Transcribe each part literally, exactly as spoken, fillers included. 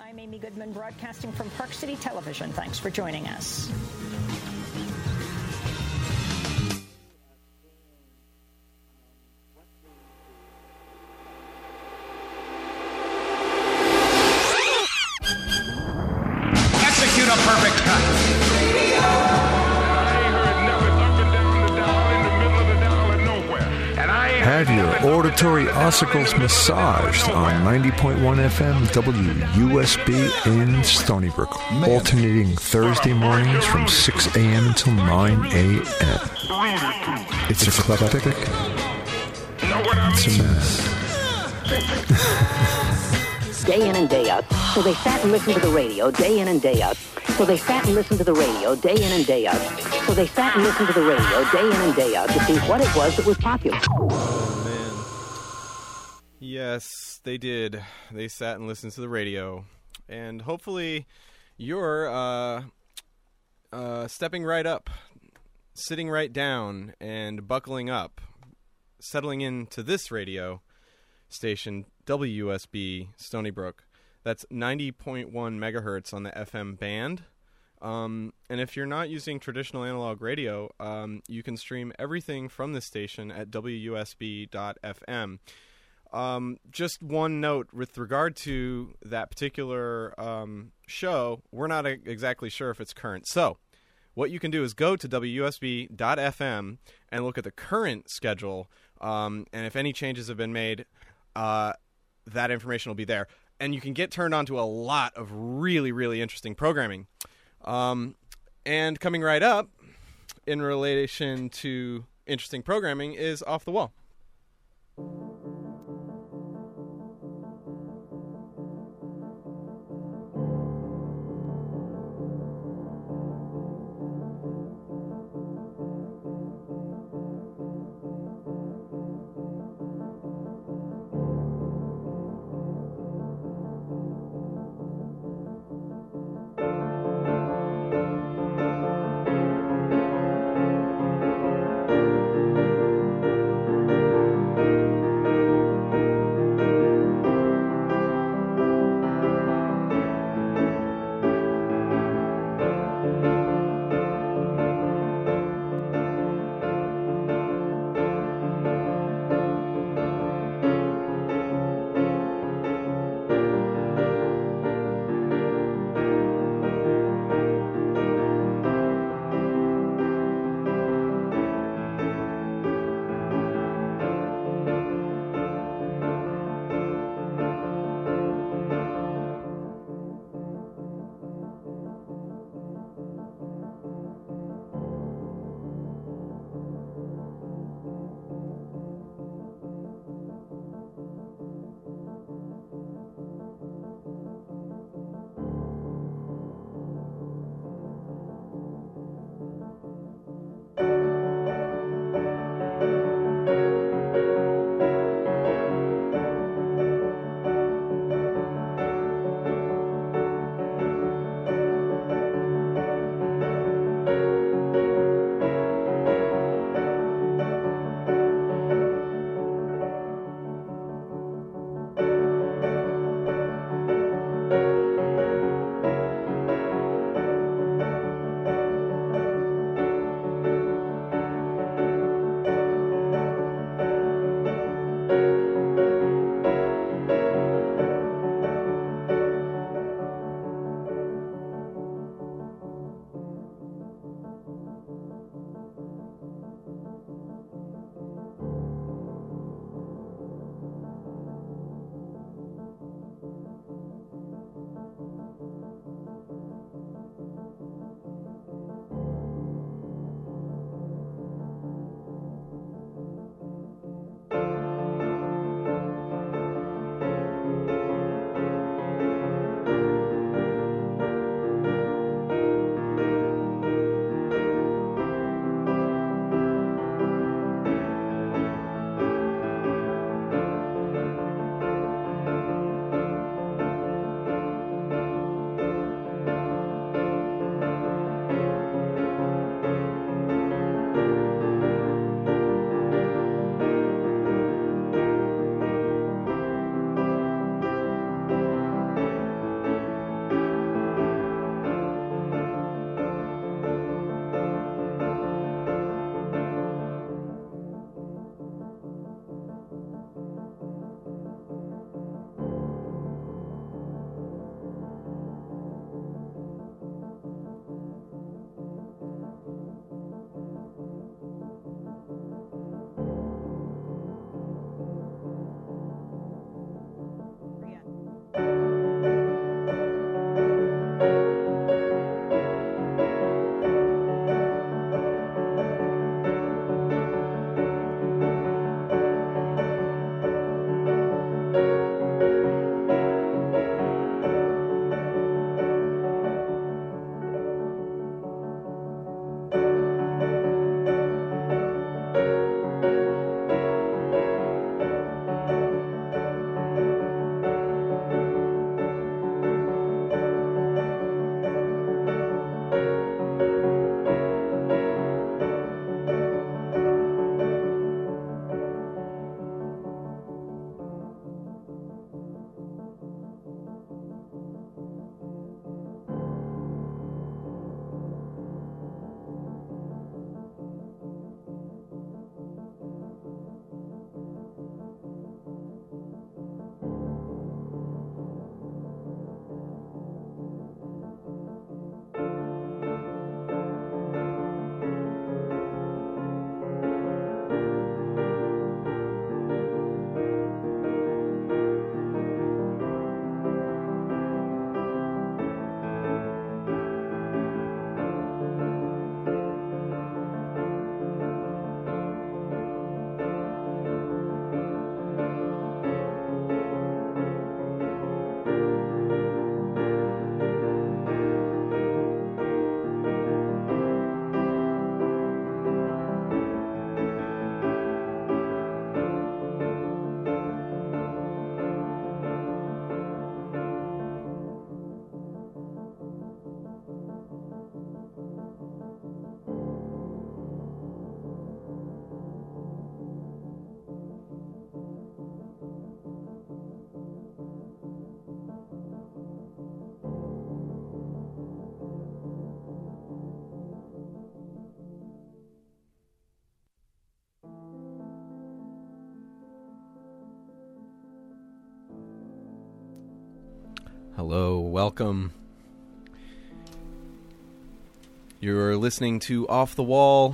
I'm Amy Goodman, broadcasting from Park City Television. Thanks for joining us. Execute a perfect cut. Have your auditory ossicles massaged on ninety point one F M W U S B in Stony Brook, alternating Thursday mornings from six a.m. until nine a.m. It's eclectic. It's a mess. Day in and day out. So they sat and listened to the radio day in and day out. So they sat and listened to the radio day in and day out. So they sat and listened to the radio day in and day out to see what it was that was popular. Oh, man. Yes, they did. They sat and listened to the radio. And hopefully you're uh, uh, stepping right up, sitting right down, and buckling up, settling into this radio station, W U S B Stony Brook. That's ninety point one megahertz on the F M band. Um, and if you're not using traditional analog radio, um, you can stream everything from this station at W U S B dot F M. Um, just one note with regard to that particular um, show, we're not a- exactly sure if it's current. So what you can do is go to W U S B dot F M and look at the current schedule. Um, and if any changes have been made, uh, that information will be there. And you can get turned on to a lot of really, really interesting programming. Um, and coming right up, in relation to interesting programming, is Off the Wall. Hello, welcome. You're listening to Off the Wall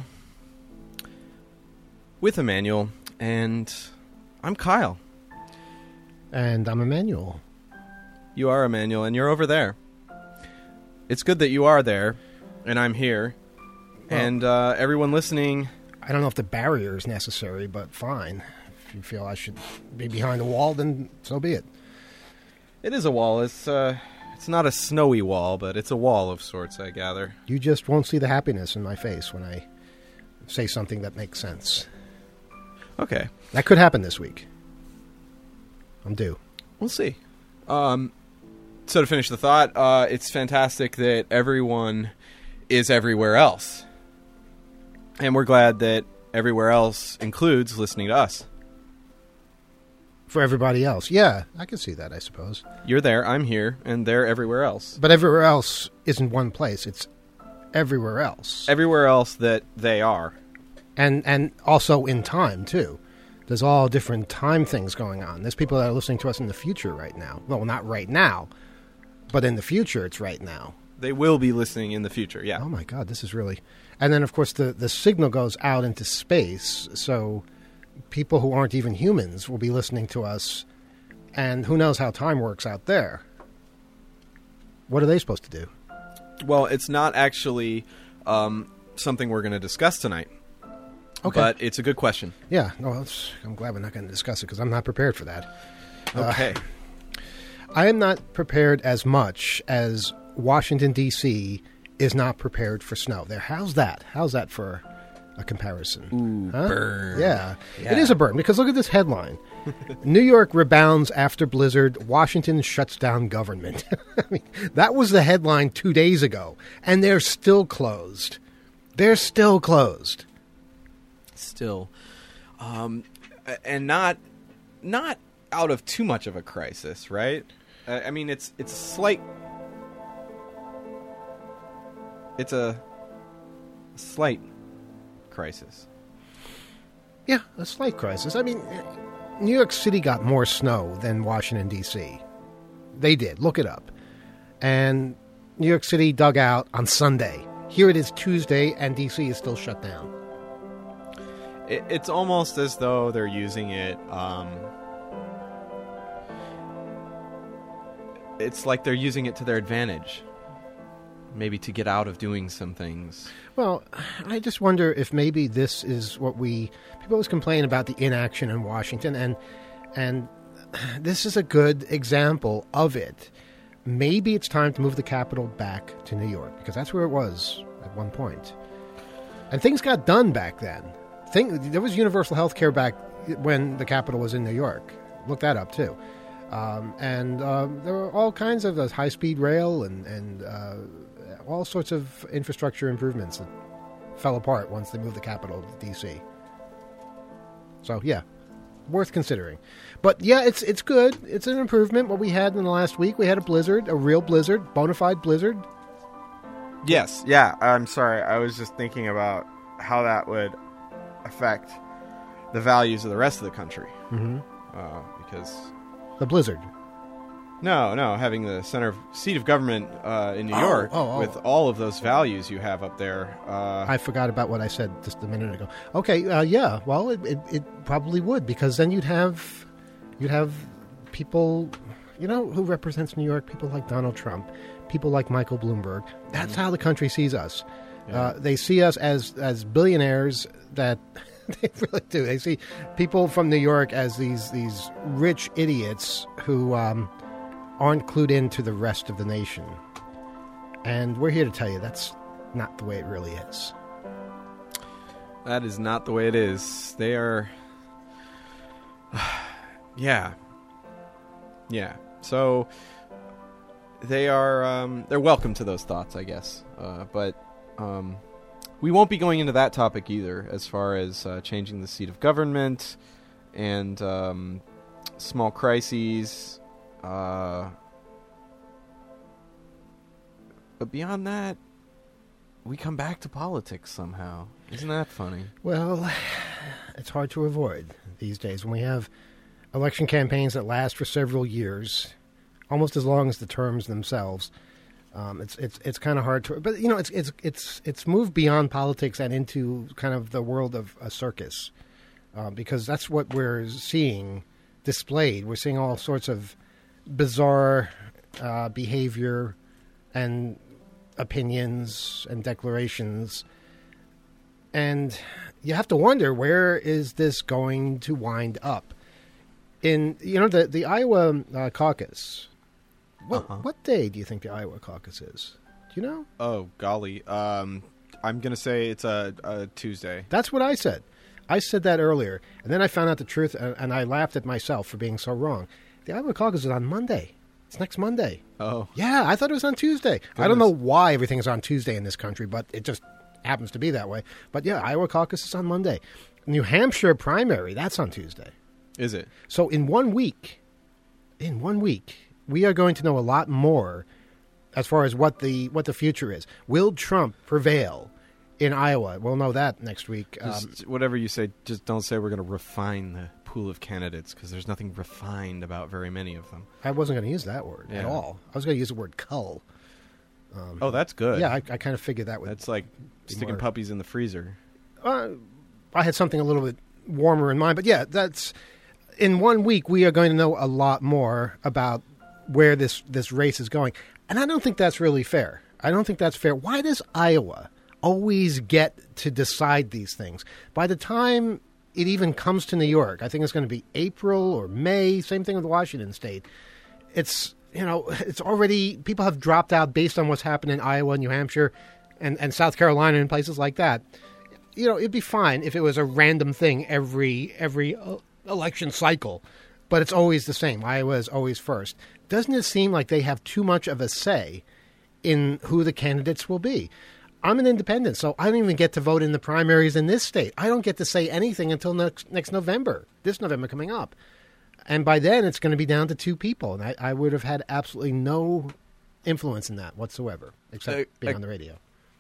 with Emmanuel, and I'm Kyle. And I'm Emmanuel. You are Emmanuel, and you're over there. It's good that you are there, and I'm here. Well, and uh, everyone listening... I don't know if the barrier is necessary, but fine. If you feel I should be behind a wall, then so be it. It is a wall. It's uh, it's not a snowy wall, but it's a wall of sorts, I gather. You just won't see the happiness in my face when I say something that makes sense. Okay. That could happen this week. I'm due. We'll see. Um, so to finish the thought, uh, it's fantastic that everyone is everywhere else. And we're glad that everywhere else includes listening to us. For everybody else. Yeah, I can see that, I suppose. You're there, I'm here, and they're everywhere else. But everywhere else isn't one place. It's everywhere else. Everywhere else that they are. And and also in time, too. There's all different time things going on. There's people that are listening to us in the future right now. Well, not right now, but in the future it's right now. They will be listening in the future, yeah. Oh, my God, this is really... And then, of course, the, the signal goes out into space, so people who aren't even humans will be listening to us, and who knows how time works out there. What are they supposed to do? Well, it's not actually um, something we're going to discuss tonight. Okay. But it's a good question. Yeah, no, it's, I'm glad we're not going to discuss it, because I'm not prepared for that. Okay. Uh, I am not prepared as much as Washington, D C is not prepared for snow. There, how's that? How's that for a comparison? Ooh, huh? burn. Yeah. yeah, it is a burn, because look at this headline. New York rebounds after blizzard. Washington shuts down government. I mean, that was the headline two days ago, and they're still closed. They're still closed. Still. Um, and not not out of too much of a crisis, right? Uh, I mean, it's it's a slight... It's a slight crisis. Yeah, a slight crisis. I mean, New York City got more snow than Washington, D C They did. Look it up. And New York City dug out on Sunday. Here it is Tuesday, and D C is still shut down. It, it's almost as though they're using it... Um, it's like they're using it to their advantage. Maybe to get out of doing some things. Well, I just wonder if maybe this is what we... People always complain about the inaction in Washington, and and this is a good example of it. Maybe it's time to move the capital back to New York, because that's where it was at one point. And things got done back then. Thing, there was universal health care back when the capital was in New York. Look that up, too. Um, and uh, there were all kinds of uh, high-speed rail and... and uh, all sorts of infrastructure improvements that fell apart once they moved the capital to D C So, yeah, worth considering. But, yeah, it's it's good. It's an improvement. What we had in the last week, we had a blizzard, a real blizzard, bona fide blizzard. Yes, yeah, I'm sorry. I was just thinking about how that would affect the values of the rest of the country. Mm-hmm. Uh, because... The blizzard. No, no, having the center of, seat of government uh, in New oh, York oh, oh. with all of those values you have up there. Uh, I forgot about what I said just a minute ago. Okay, uh, yeah, well, it, it, it probably would, because then you'd have you'd have people, you know, who represents New York, people like Donald Trump, people like Michael Bloomberg. That's mm-hmm. how the country sees us. Yeah. Uh, they see us as, as billionaires that... They really do. They see people from New York as these, these rich idiots who... Um, aren't clued into the rest of the nation. And we're here to tell you that's not the way it really is. That is not the way it is. They are... yeah. Yeah. So, they are... Um, they're welcome to those thoughts, I guess. Uh, but um, we won't be going into that topic either, as far as uh, changing the seat of government and um, small crises... Uh, but beyond that, we come back to politics somehow. Isn't that funny? Well, it's hard to avoid these days when we have election campaigns that last for several years. almost as long as the terms themselves. Um, it's it's it's kind of hard to, but you know, it's it's it's it's moved beyond politics and into kind of the world of a circus, uh, because that's what we're seeing displayed. We're seeing all sorts of bizarre uh, behavior and opinions and declarations, and you have to wonder, where is this going to wind up? In you know the the Iowa uh, caucus. What Uh-huh. what day do you think the Iowa caucus is? Do you know? Oh, golly. Um, I'm going to say it's a, a Tuesday. That's what I said. I said that earlier, and then I found out the truth, and, and I laughed at myself for being so wrong. The Iowa caucus is on Monday. It's next Monday. Oh. Yeah, I thought it was on Tuesday. I don't know why everything's on Tuesday in this country, but it just happens to be that way. But yeah, Iowa caucus is on Monday. New Hampshire primary, that's on Tuesday. Is it? So in one week, in one week, we are going to know a lot more as far as what the what the future is. Will Trump prevail in Iowa? We'll know that next week. Um, Just whatever you say, just don't say we're going to refine the pool of candidates, because there's nothing refined about very many of them. I wasn't going to use that word at Yeah. all. I was going to use the word cull. Oh, that's good. Yeah, I, I kind of figured that would. That's like sticking more- puppies in the freezer. Uh, I had something a little bit warmer in mind, but yeah, that's in one week we are going to know a lot more about where this, this race is going. And I don't think that's really fair. I don't think that's fair. Why does Iowa always get to decide these things? By the time it even comes to New York, I think it's going to be April or May. Same thing with Washington State. It's, you know, it's already, people have dropped out based on what's happened in Iowa, New Hampshire, and, and South Carolina and places like that. You know, it'd be fine if it was a random thing every every uh, election cycle, but it's always the same. Iowa is always first. Doesn't it seem like they have too much of a say in who the candidates will be? I'm an independent, so I don't even get to vote in the primaries in this state. I don't get to say anything until next next November, this November coming up. And by then, it's going to be down to two people, and I, I would have had absolutely no influence in that whatsoever, except Uh, being uh, on the radio.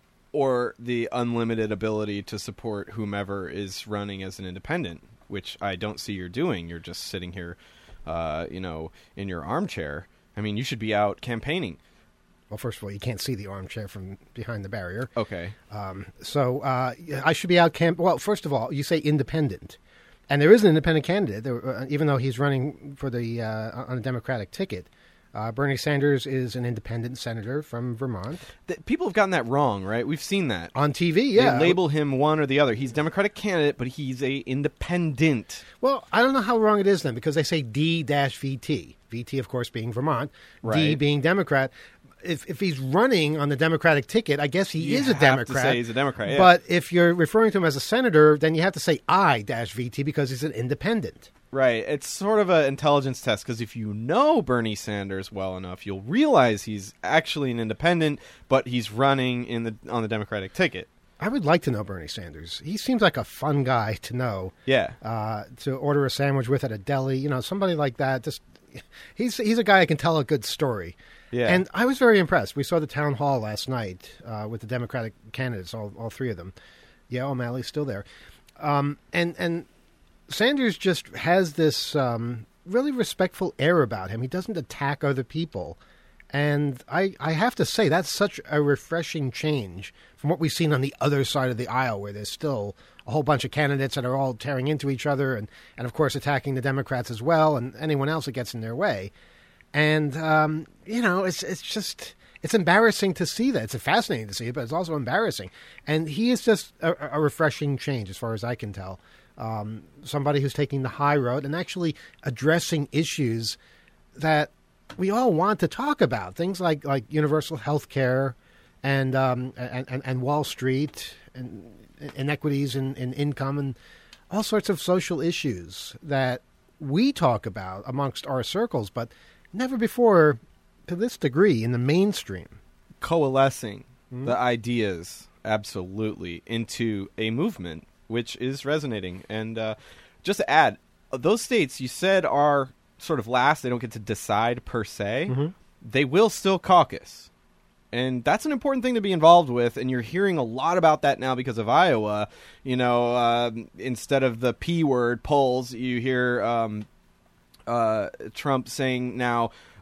Or the unlimited ability to support whomever is running as an independent, which I don't see you're doing. You're just sitting here, uh, you know, in your armchair. I mean, you should be out campaigning. Well, first of all, you can't see the armchair from behind the barrier. Okay. Um, so uh, I should be out camp. Well, first of all, you say independent, and there is an independent candidate, there, uh, even though he's running for the uh, on a Democratic ticket. Uh, Bernie Sanders is an independent senator from Vermont. Th- people have gotten that wrong, right? We've seen that. On T V, yeah. They label him one or the other. He's Democratic candidate, but he's a independent. Well, I don't know how wrong it is then, because they say D V T. V T, of course, being Vermont. D Right. being Democrat. If if he's running on the Democratic ticket, I guess he You is a have to Democrat. say he's a Democrat, yeah. But if you're referring to him as a senator, then you have to say I V T because he's an independent. Right. It's sort of an intelligence test, because if you know Bernie Sanders well enough, you'll realize he's actually an independent, but he's running in the on the Democratic ticket. I would like to know Bernie Sanders. He seems like a fun guy to know. Yeah. Uh, to order a sandwich with at a deli, you know, somebody like that. Just he's he's a guy who can tell a good story. Yeah. And I was very impressed. We saw the town hall last night uh, with the Democratic candidates, all all three of them. Yeah, O'Malley's still there. Um, and and Sanders just has this um, really respectful air about him. He doesn't attack other people. And I, I have to say, that's such a refreshing change from what we've seen on the other side of the aisle, where there's still a whole bunch of candidates that are all tearing into each other and, and of course, attacking the Democrats as well and anyone else that gets in their way. And, um, you know, it's it's just, it's embarrassing to see that. It's fascinating to see it, but it's also embarrassing. And he is just a, a refreshing change, as far as I can tell. Um, somebody who's taking the high road and actually addressing issues that we all want to talk about, things like, like universal health care and, um, and, and, and Wall Street and inequities in, in income and all sorts of social issues that we talk about amongst our circles, but never before to this degree in the mainstream. Coalescing mm-hmm. the ideas, absolutely, into a movement, which is resonating. And uh, just to add, those states you said are sort of last, they don't get to decide per se, mm-hmm. they will still caucus. And that's an important thing to be involved with, and you're hearing a lot about that now because of Iowa. You know, uh, instead of the P word polls, you hear um, uh, Trump saying now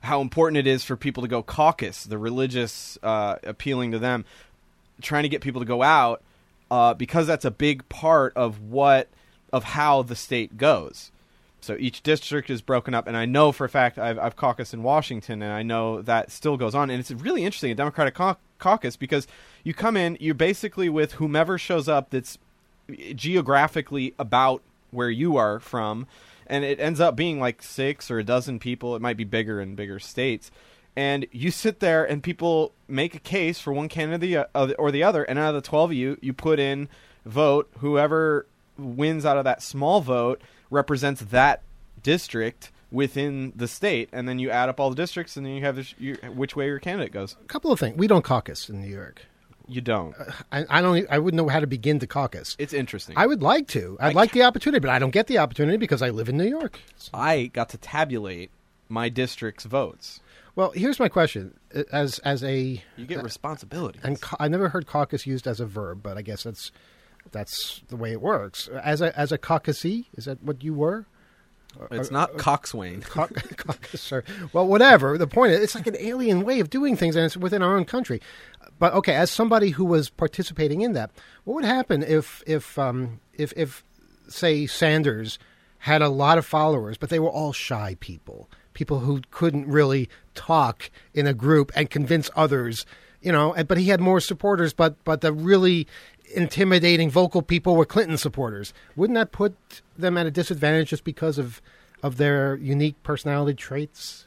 how important it is for people to go caucus, the religious uh, appealing to them, trying to get people to go out uh, because that's a big part of what of how the state goes. So each district is broken up, and I know for a fact I've, I've caucused in Washington, and I know that still goes on. And it's really interesting, a Democratic cau- caucus, because you come in, you're basically with whomever shows up that's geographically about where you are from, and it ends up being like six or a dozen people. It might be bigger in bigger states. And you sit there, and people make a case for one candidate or the other, and out of the twelve of you, you put in vote. Whoever wins out of that small vote represents that district within the state, and then you add up all the districts, and then you have this, you, which way your candidate goes. A couple of things. We don't caucus in New York. You don't. I, I don't. I wouldn't know how to begin to caucus. It's interesting. I would like to. I'd I like the opportunity, but I don't get the opportunity because I live in New York. I got to tabulate my district's votes. Well, here's my question: as as a you get responsibility, and ca- I never heard caucus used as a verb, but I guess that's that's the way it works. As a as a caucusee, is that what you were? It's not coxswain. Ca- caucuser. Well, whatever. The point is, it's like an alien way of doing things, and it's within our own country. But okay, as somebody who was participating in that, what would happen if if um, if if say Sanders had a lot of followers, but they were all shy people, people who couldn't really talk in a group and convince others, you know, but he had more supporters, but but the really intimidating vocal people were Clinton supporters. Wouldn't that put them at a disadvantage just because of of their unique personality traits?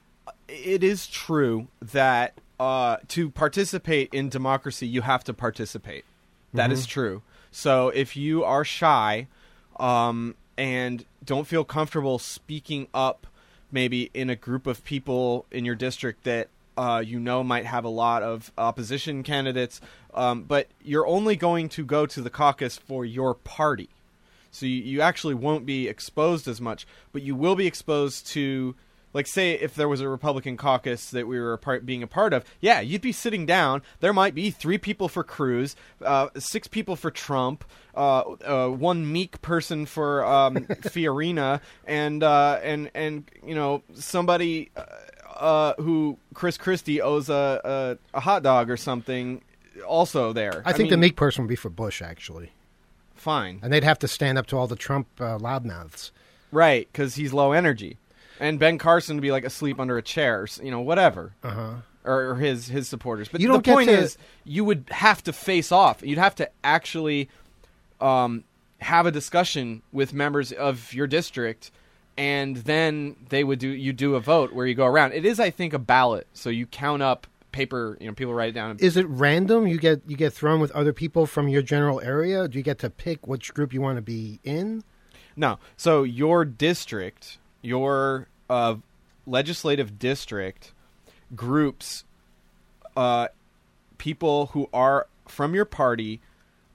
It is true that uh, to participate in democracy, you have to participate. That mm-hmm. is true. So if you are shy um, and don't feel comfortable speaking up maybe in a group of people in your district that uh, you know might have a lot of opposition candidates, um, but you're only going to go to the caucus for your party. So you, you actually won't be exposed as much, but you will be exposed to, like, say if there was a Republican caucus that we were a part, being a part of, yeah, you'd be sitting down. There might be three people for Cruz, uh, six people for Trump, uh, uh, one meek person for um, Fiorina, and uh, and and you know somebody uh, who Chris Christie owes a, a a hot dog or something also there. I think I mean, the meek person would be for Bush, actually. Fine. And they'd have to stand up to all the Trump uh, loudmouths. Right, because he's low energy. And Ben Carson would be like asleep under a chair, you know, whatever. Uh-huh. Or, or his his supporters. But you the don't get point to... is, you would have to face off. You'd have to actually um, have a discussion with members of your district, and then they would do you do a vote where you go around. It is, I think, a ballot. So you count up paper, you know, people write it down. Is it random? You get you get thrown with other people from your general area? Do you get to pick which group you want to be in? No. So your district, your uh, legislative district groups uh, people who are from your party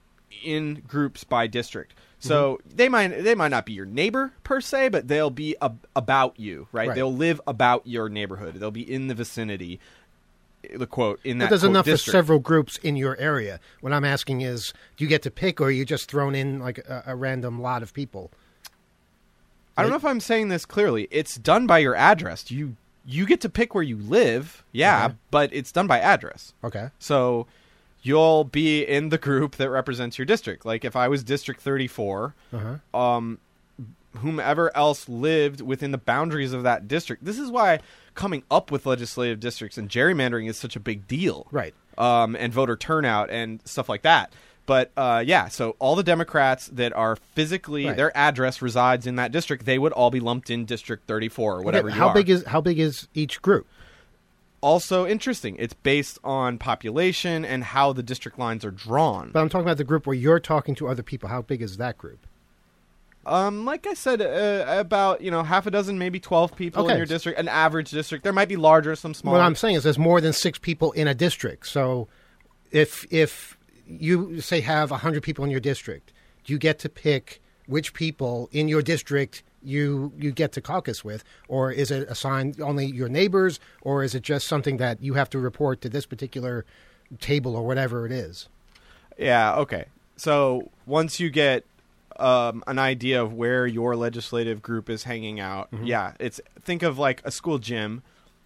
in groups by district. So mm-hmm. they might they might not be your neighbor per se, but they'll be ab- about you, right? right? They'll live about your neighborhood. They'll be in the vicinity. The quote in that but there's quote, enough district. For several groups in your area. What I'm asking is, do you get to pick, or are you just thrown in like a, a random lot of people? I don't know if I'm saying this clearly. It's done by your address. You you get to pick where you live, yeah, okay. But it's done by address. Okay. So you'll be in the group that represents your district. Like if I was District thirty-four, uh-huh. um, whomever else lived within the boundaries of that district. This is why coming up with legislative districts and gerrymandering is such a big deal. Right. Um, and voter turnout and stuff like that. But, uh, yeah, so all the Democrats that are physically, right. their address resides in that district, they would all be lumped in District thirty-four or whatever okay, you how are. Big is, how big is each group? Also interesting. It's based on population and how the district lines are drawn. But I'm talking about the group where you're talking to other people. How big is that group? Um, like I said, uh, about, you know, half a dozen, maybe twelve people okay. in your district, an average district. There might be larger, some smaller. What I'm saying is there's more than six people in a district. So if if you, say, have one hundred people in your district, do you get to pick which people in your district you you get to caucus with? Or is it assigned only your neighbors? Or is it just something that you have to report to this particular table or whatever it is? Yeah, okay. So once you get Um, an idea of where your legislative group is hanging out. Mm-hmm. Yeah, it's think of like a school gym,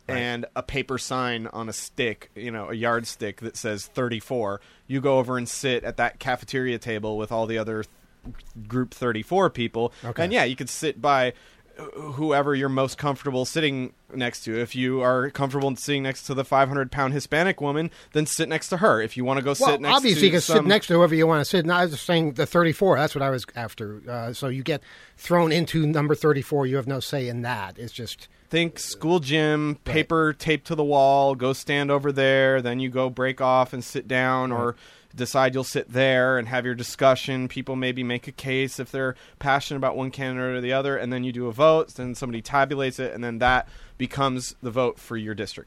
Right. and a paper sign on a stick, you know, a yardstick that says thirty-four. You go over and sit at that cafeteria table with all the other th- group thirty-four people. Okay. And yeah, you could sit by whoever you're most comfortable sitting next to. If you are comfortable sitting next to the five hundred pound Hispanic woman, then sit next to her. If you want to go well, sit next obviously to you can some... sit next to whoever you want to sit. And I was just saying the thirty-four. That's what I was after. Uh, so you get thrown into number thirty-four. You have no say in that. It's just... Think school gym, paper right. taped to the wall, go stand over there, then you go break off and sit down, right. or decide you'll sit there and have your discussion. People maybe make a case if they're passionate about one candidate or the other, and then you do a vote, then somebody tabulates it, and then that becomes the vote for your district.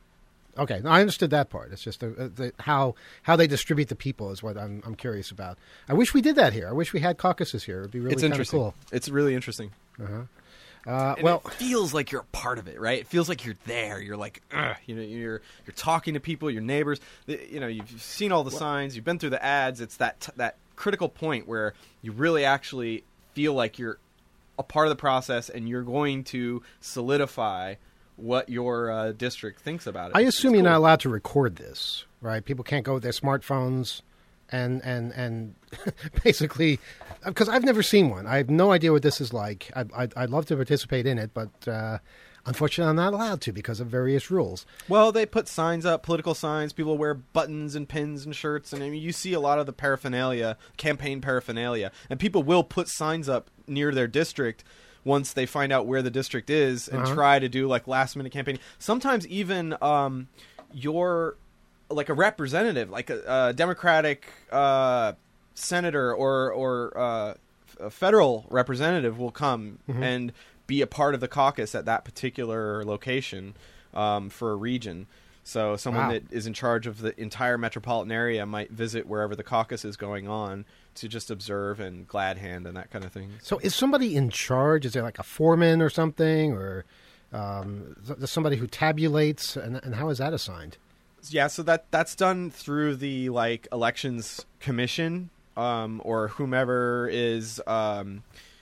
Okay, I understood that part. It's just the, the, how how they distribute the people is what I'm I'm curious about. I wish we did that here. I wish we had caucuses here. It'd be really it's kind of interesting. cool. It's really interesting. Uh-huh. Uh, and well, it feels like you're a part of it, right? It feels like you're there. You're like, ugh, you know, you're you're talking to people, your neighbors. You know, you've seen all the well, signs, you've been through the ads. It's that t- that critical point where you really actually feel like you're a part of the process, and you're going to solidify what your uh, district thinks about it. I assume it's you're cool. not allowed to record this, right? People can't go with their smartphones and and and basically, because I've never seen one. I have no idea what this is like. I'd, I'd, I'd love to participate in it, but uh, unfortunately I'm not allowed to because of various rules. Well, they put signs up, political signs. People wear buttons and pins and shirts, and I mean, you see a lot of the paraphernalia, campaign paraphernalia, and people will put signs up near their district once they find out where the district is and uh-huh. try to do like last minute campaigning. Sometimes even um, your like a representative, like a, a Democratic uh, senator or or uh, a federal representative will come mm-hmm. and be a part of the caucus at that particular location um, for a region. So someone wow. that is in charge of the entire metropolitan area might visit wherever the caucus is going on to just observe and glad hand and that kind of thing. So is somebody in charge? Is there like a foreman or something, or um, there's somebody who tabulates, and, and how is that assigned? Yeah, so that that's done through the like elections commission um, or whomever is, um,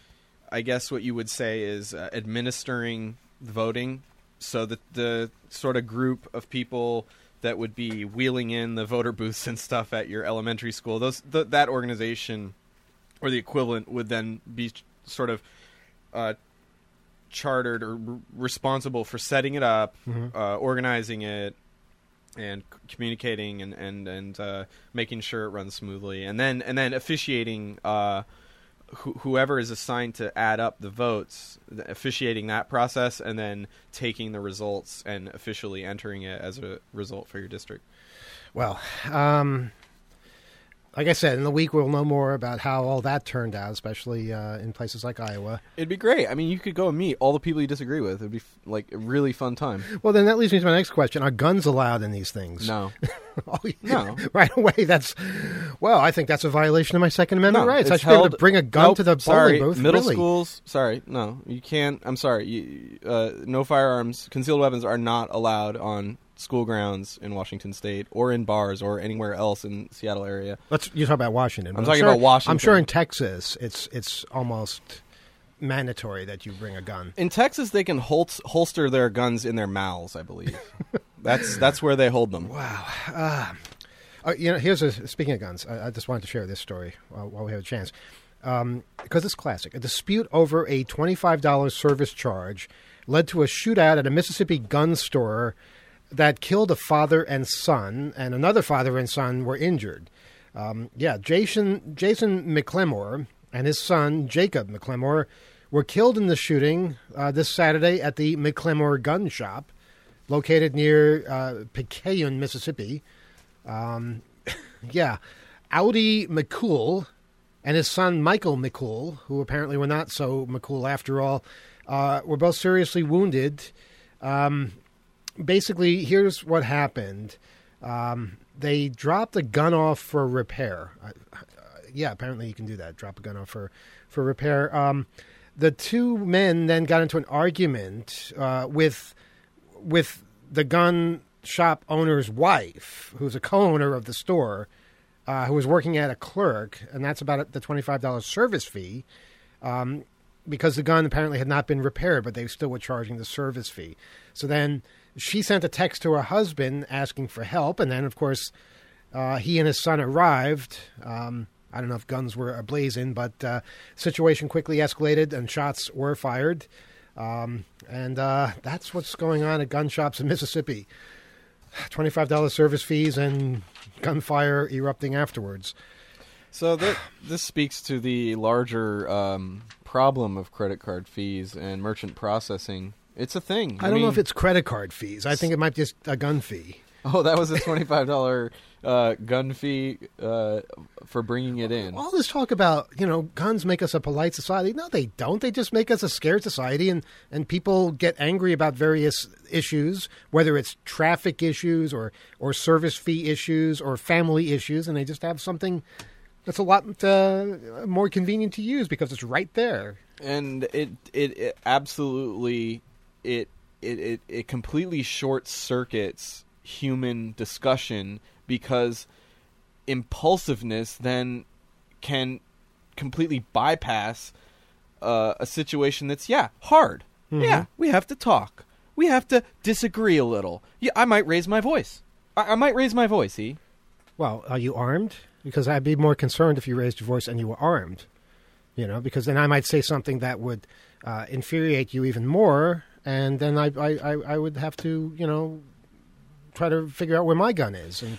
I guess what you would say is uh, administering the voting. So that the sort of group of people that would be wheeling in the voter booths and stuff at your elementary school, those th- that organization or the equivalent would then be sort of uh, chartered or r- responsible for setting it up, mm-hmm. uh, organizing it, and c- communicating and and and uh, making sure it runs smoothly, and then and then officiating. Uh, Wh- whoever is assigned to add up the votes, officiating that process, and then taking the results and officially entering it as a result for your district. Well, um, like I said, in the week we'll know more about how all that turned out, especially uh, in places like Iowa. It'd be great. I mean, you could go and meet all the people you disagree with. It'd be f- like a really fun time. Well, then that leads me to my next question. Are guns allowed in these things? No. oh, no. Right away, that's... Well, I think that's a violation of my Second Amendment no, rights. I should held, be able to bring a gun nope, to the sorry, bowling booth. Middle really. schools, sorry, no. You can't... I'm sorry. You, uh, no firearms, concealed weapons are not allowed on school grounds in Washington State or in bars or anywhere else in the Seattle area. Let's you talk about Washington. I'm, I'm talking sure, about Washington. I'm sure in Texas it's it's almost mandatory that you bring a gun. In Texas, they can hol- holster their guns in their mouths, I believe. that's that's where they hold them. Wow. Uh, uh, you know, here's a speaking of guns. I, I just wanted to share this story while, while we have a chance, um, because it's classic. A dispute over a twenty-five dollars service charge led to a shootout at a Mississippi gun store that killed a father and son, and another father and son were injured. Um, yeah, Jason Jason McLemore and his son, Jacob McLemore, were killed in the shooting uh, this Saturday at the McLemore Gun Shop, located near uh, Picayune, Mississippi. Um, yeah, Audi McCool and his son, Michael McCool, who apparently were not so McCool after all, uh, were both seriously wounded. Um Basically, here's what happened. Um, they dropped a gun off for repair. Uh, uh, yeah, apparently you can do that. Drop a gun off for, for repair. Um, the two men then got into an argument uh, with with the gun shop owner's wife, who's a co-owner of the store, uh, who was working at a clerk, and that's about the twenty-five dollars service fee, um, because the gun apparently had not been repaired, but they still were charging the service fee. So then she sent a text to her husband asking for help, and then, of course, uh, he and his son arrived. Um, I don't know if guns were ablazing, but uh, situation quickly escalated and shots were fired. Um, and uh, that's what's going on at gun shops in Mississippi. twenty-five dollars service fees and gunfire erupting afterwards. So th- this speaks to the larger um, problem of credit card fees and merchant processing. It's a thing. I, I don't mean, know if it's credit card fees. I think it might be just a gun fee. Oh, that was a twenty-five dollars uh, gun fee uh, for bringing it in. All this talk about, you know, guns make us a polite society. No, they don't. They just make us a scared society, and, and people get angry about various issues, whether it's traffic issues or, or service fee issues or family issues, and they just have something that's a lot uh, more convenient to use because it's right there. And it it, it absolutely it, it it it completely short circuits human discussion, because impulsiveness then can completely bypass uh, a situation that's yeah hard. Mm-hmm. Yeah, we have to talk. We have to disagree a little. Yeah, I might raise my voice. I, I might raise my voice. E. Well, are you armed? Because I'd be more concerned if you raised your voice and you were armed. You know, because then I might say something that would uh, infuriate you even more, and then I, I, I, I would have to, you know, try to figure out where my gun is. And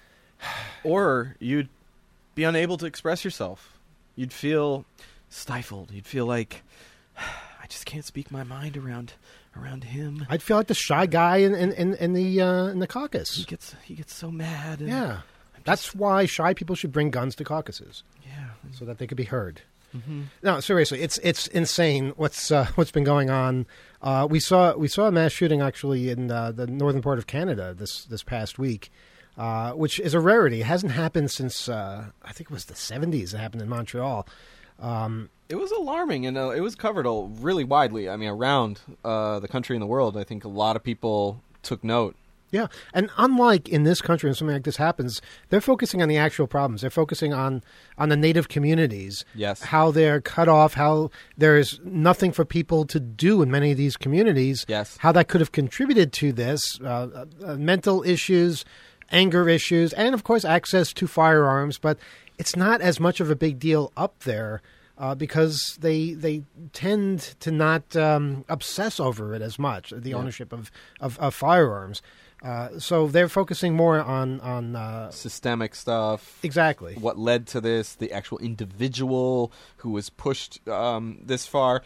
or you'd be unable to express yourself. You'd feel stifled. You'd feel like, I just can't speak my mind around around him. I'd feel like the shy guy in, in, in, in the uh, in the caucus. He gets he gets so mad. And yeah. Just, That's why shy people should bring guns to caucuses. Yeah. So that they could be heard. Mm-hmm. No, seriously, it's it's insane what's uh, what's been going on. Uh, we saw we saw a mass shooting actually in uh, the northern part of Canada this this past week, uh, which is a rarity. It hasn't happened since uh, I think it was the seventies. It happened in Montreal. Um, it was alarming, and uh, it was covered all really widely. I mean, around uh, the country and the world. I think a lot of people took note. Yeah, and unlike in this country, when something like this happens, they're focusing on the actual problems. They're focusing on, on the native communities, yes, how they're cut off, how there's nothing for people to do in many of these communities, yes, how that could have contributed to this, uh, uh, mental issues, anger issues, and, of course, access to firearms. But it's not as much of a big deal up there uh, because they they tend to not um, obsess over it as much, the yeah. ownership of, of, of firearms. Uh, so they're focusing more on on uh, systemic stuff. Exactly. What led to this? The actual individual who was pushed um, this far.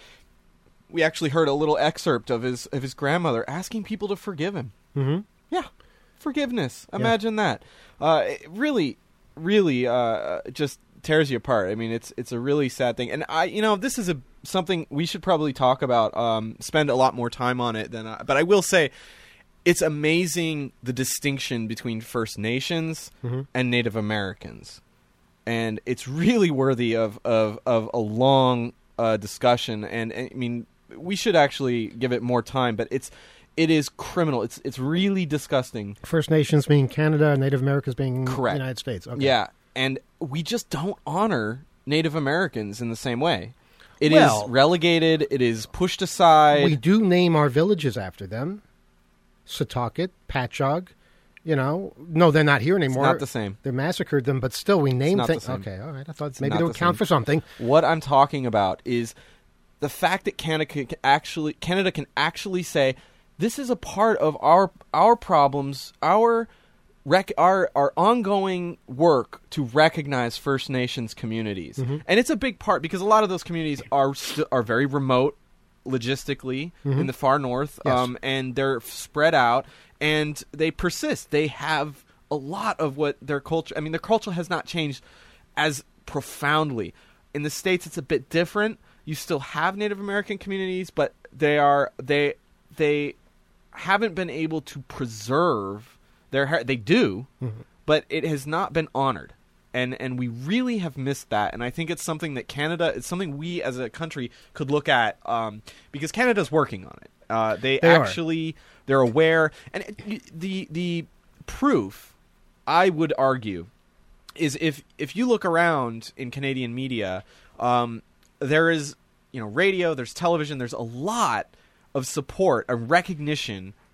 We actually heard a little excerpt of his of his grandmother asking people to forgive him. Mm-hmm. Yeah, forgiveness. Imagine yeah. that. Uh, it really, really, uh, just tears you apart. I mean, it's it's a really sad thing. And I, you know, this is a something we should probably talk about. Um, spend a lot more time on it than. I, but I will say. It's amazing the distinction between First Nations mm-hmm. and Native Americans, and it's really worthy of of, of a long uh, discussion. And, and I mean, we should actually give it more time, but it's it is criminal. It's it's really disgusting. First Nations being Canada, Native Americans being Correct. The United States. Okay. Yeah, and we just don't honor Native Americans in the same way. It well, is relegated. It is pushed aside. We do name our villages after them. Setauket, Patchogue, you know, no, they're not here anymore. It's not the same. They massacred them, but still, we name things. Okay, all right. I thought it's maybe they would count for something. What I'm talking about is the fact that Canada can actually Canada can actually say this is a part of our our problems, our rec- our our ongoing work to recognize First Nations communities, mm-hmm. and it's a big part because a lot of those communities are st- are very remote. Logistically mm-hmm. in the far north yes. um, and they're spread out and they persist. They have a lot of what their culture I mean their culture has not changed as profoundly. In the States it's a bit different. You still have Native American communities, but they are they they haven't been able to preserve their they do mm-hmm. but it has not been honored. And and we really have missed that, and I think it's something that Canada, it's something we as a country could look at, um, because Canada's working on it. Uh, they, they actually, are. They're aware, and it, the the proof, I would argue, is if if you look around in Canadian media, um, there is you know radio, there's television, there's a lot of support, a recognition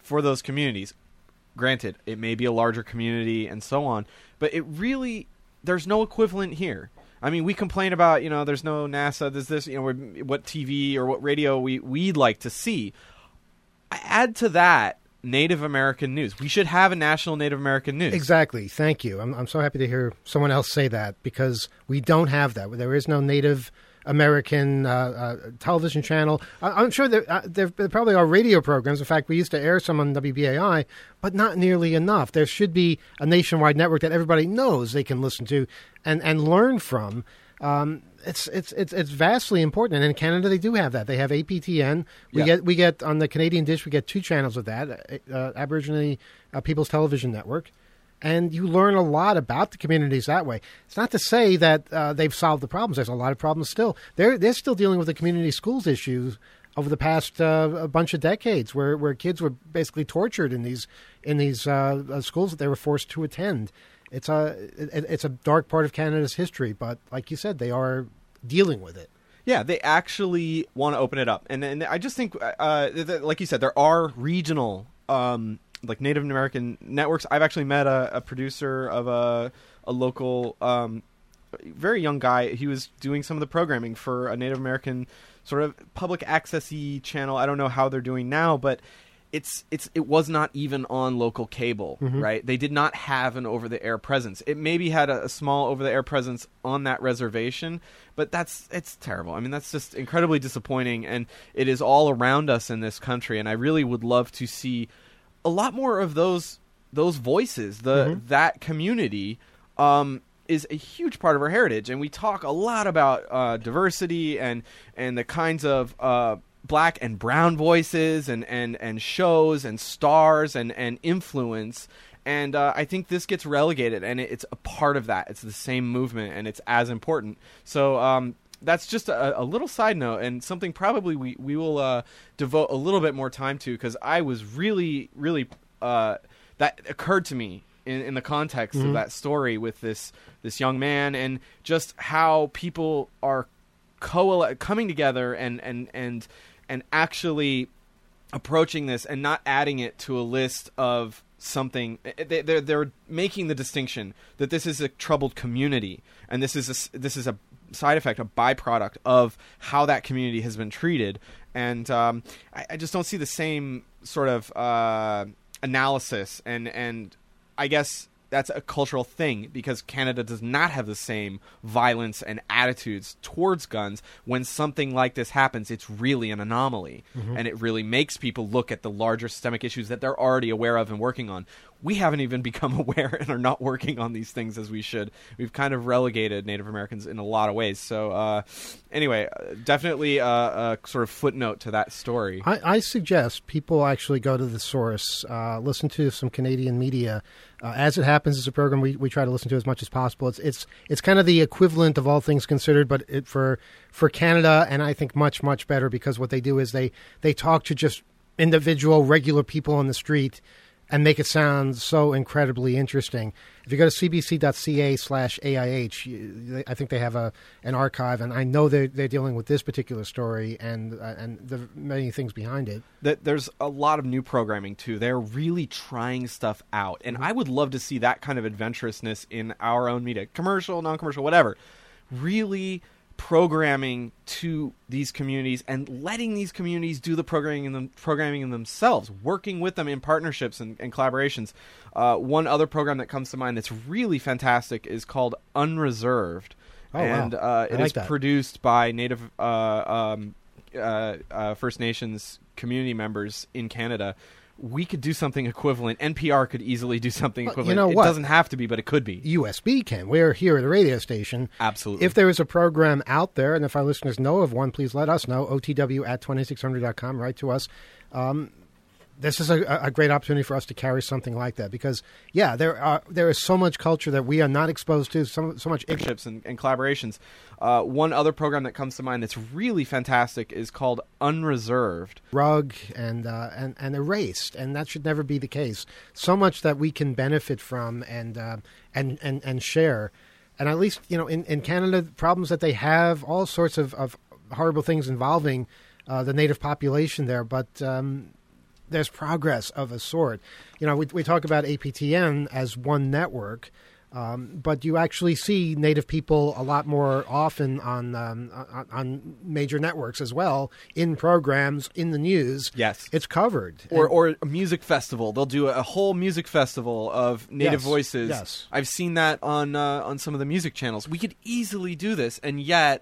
for those communities. Granted, it may be a larger community and so on, but it really, there's no equivalent here. I mean, we complain about, you know, there's no NASA, there's this, you know, what T V or what radio we, we'd like to see. Add to that Native American news. We should have a national Native American news. Exactly. Thank you. I'm, I'm so happy to hear someone else say that, because we don't have that. There is no Native American uh, uh, television channel. I, I'm sure there, uh, there there probably are radio programs. In fact, we used to air some on W B A I, but not nearly enough. There should be a nationwide network that everybody knows they can listen to and, and learn from. Um, it's it's it's it's vastly important, and in Canada they do have that. They have A P T N. We yeah. get we get on the Canadian dish. We get two channels of that, uh, Aboriginal uh, People's Television Network, and you learn a lot about the communities that way. It's not to say that uh, they've solved the problems. There's a lot of problems still. They're they're still dealing with the community schools issues over the past uh, a bunch of decades, where where kids were basically tortured in these in these uh, schools that they were forced to attend. It's a it, it's a dark part of Canada's history, but like you said, they are dealing with it. Yeah, they actually want to open it up, and and I just think, uh, that, like you said, there are regional, um, like Native American networks. I've actually met a, a producer of a a local, um, very young guy. He was doing some of the programming for a Native American sort of public access-y channel. I don't know how they're doing now, but It's it's it was not even on local cable, mm-hmm. right? They did not have an over-the-air presence. It maybe had a, a small over-the-air presence on that reservation, but that's it's terrible. I mean, that's just incredibly disappointing, and it is all around us in this country. And I really would love to see a lot more of those those voices. The mm-hmm. that community um, is a huge part of our heritage, and we talk a lot about uh, diversity and and the kinds of uh, black and brown voices and, and, and shows and stars and, and influence. And uh, I think this gets relegated, and it, it's a part of that. It's the same movement, and it's as important. So um, that's just a, a little side note, and something probably we, we will uh, devote a little bit more time to, because I was really, really uh, – that occurred to me in, in the context mm-hmm. of that story with this, this young man, and just how people are coal- coming together and and and – and actually approaching this and not adding it to a list of something. They're, they're making the distinction that this is a troubled community, and this is a, this is a side effect, a byproduct of how that community has been treated. And um, I, I just don't see the same sort of uh, analysis, and, and I guess that's a cultural thing, because Canada does not have the same violence and attitudes towards guns. When something like this happens, it's really an anomaly, mm-hmm. and it really makes people look at the larger systemic issues that they're already aware of and working on. We haven't even become aware and are not working on these things as we should. We've kind of relegated Native Americans in a lot of ways. So uh, anyway, definitely a, a sort of footnote to that story. I, I suggest people actually go to the source, uh, listen to some Canadian media. Uh, as it happens, it's a program we, we try to listen to as much as possible. It's it's it's kind of the equivalent of All Things Considered, but it, for for Canada, and I think much, much better, because what they do is they, they talk to just individual, regular people on the street and make it sound so incredibly interesting. If you go to cbc.ca slash AIH, I think they have a an archive, and I know they're, they're dealing with this particular story and uh, and the many things behind it. There's a lot of new programming, too. They're really trying stuff out, and I would love to see that kind of adventurousness in our own media, commercial, non-commercial, whatever, really programming to these communities and letting these communities do the programming in them, programming in themselves, working with them in partnerships and, and collaborations. Uh, one other program that comes to mind that's really fantastic is called Unreserved. Oh, and wow. uh, it like is that. produced by Native uh, um, uh, uh, First Nations community members in Canada. We could do something equivalent. N P R could easily do something well, equivalent. You know it what? doesn't have to be, but it could be. U S B can. We're here at the radio station. Absolutely. If there is a program out there, and if our listeners know of one, please let us know. O T W at twenty-six hundred dot com. Write to us. Um, this is a, a great opportunity for us to carry something like that, because, yeah, there are there is so much culture that we are not exposed to, so, so much partnerships and, and collaborations. Uh, one other program that comes to mind that's really fantastic is called Unreserved. Rug and, uh, and and erased, and that should never be the case. So much that we can benefit from and uh, and, and and share. And at least, you know, in, in Canada, problems that they have, all sorts of, of horrible things involving uh, the native population there, but um, there's progress of a sort. You know, we we talk about A P T N as one network. Um, but you actually see Native people a lot more often on, um, on on major networks as well, in programs, in the news. Yes. It's covered. Or And- or a music festival. They'll do a whole music festival of Native Yes, voices. yes. I've seen that on uh, on some of the music channels. We could easily do this, and yet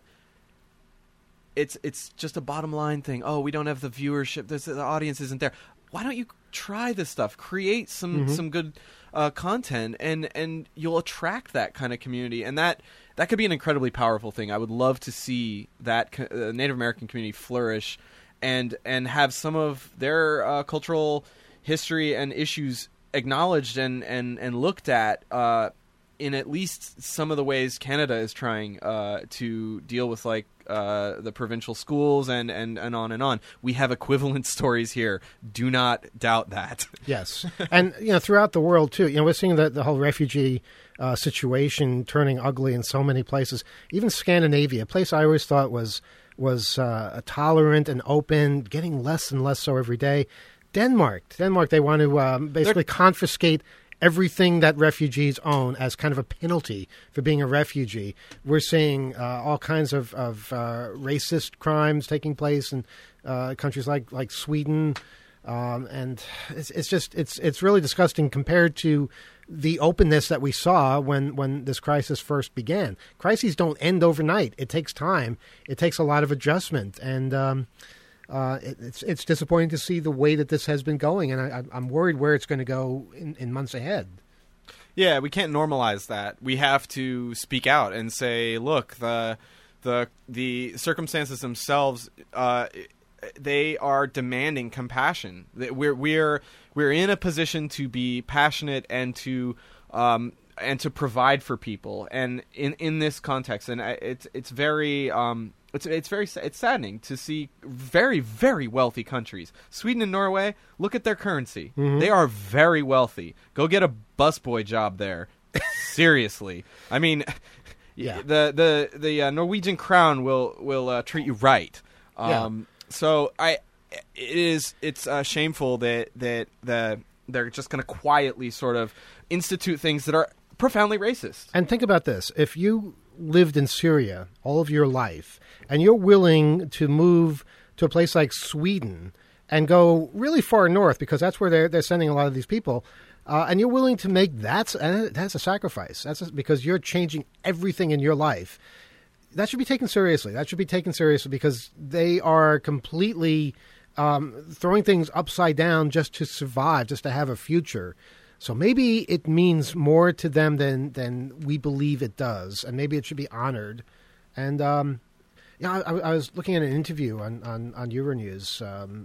it's it's just a bottom line thing. Oh, we don't have the viewership. There's, the audience isn't there. Why don't you try this stuff? Create some Mm-hmm. some good uh, content, and and you'll attract that kind of community, and that that could be an incredibly powerful thing. I would love to see that co- uh, Native American community flourish, and and have some of their uh, cultural history and issues acknowledged and and and looked at. Uh, in at least some of the ways Canada is trying uh, to deal with, like, uh, the provincial schools and, and, and on and on. We have equivalent stories here. Do not doubt that. Yes. And, you know, throughout the world, too, you know, we're seeing the, the whole refugee uh, situation turning ugly in so many places. Even Scandinavia, a place I always thought was, was uh, tolerant and open, getting less and less so every day. Denmark. Denmark, they want to um, basically They're- confiscate everything that refugees own as kind of a penalty for being a refugee. We're seeing uh, all kinds of, of uh, racist crimes taking place in uh, countries like, like Sweden. Um, and it's, it's just it's it's really disgusting compared to the openness that we saw when, when this crisis first began. Crises don't end overnight. It takes time. It takes a lot of adjustment. And um, uh, it, it's it's disappointing to see the way that this has been going. And I, I'm worried where it's going to go in, in months ahead. Yeah, we can't normalize that. We have to speak out and say, look, the the the circumstances themselves, uh, they are demanding compassion. We're we're we're in a position to be passionate and to um, and to provide for people. And in, in this context, and it's it's very um, it's it's very it's saddening to see very very wealthy countries, Sweden and Norway. Look at their currency; Mm-hmm. they are very wealthy. Go get a busboy job there. Seriously, I mean, Yeah. the the the uh, Norwegian crown will will uh, treat you right. Um, So I, it is it's uh, shameful that that the they're just going to quietly sort of institute things that are profoundly racist. And think about this. If you lived in Syria all of your life and you're willing to move to a place like Sweden and go really far north because that's where they're, they're sending a lot of these people, uh, and you're willing to make that, and that's a sacrifice. That's a, because you're changing everything in your life. That should be taken seriously. That should be taken seriously because they are completely um, throwing things upside down just to survive, just to have a future. So maybe it means more to them than than we believe it does, and maybe it should be honored. And um, yeah, I, I was looking at an interview on on, on Euronews. Um,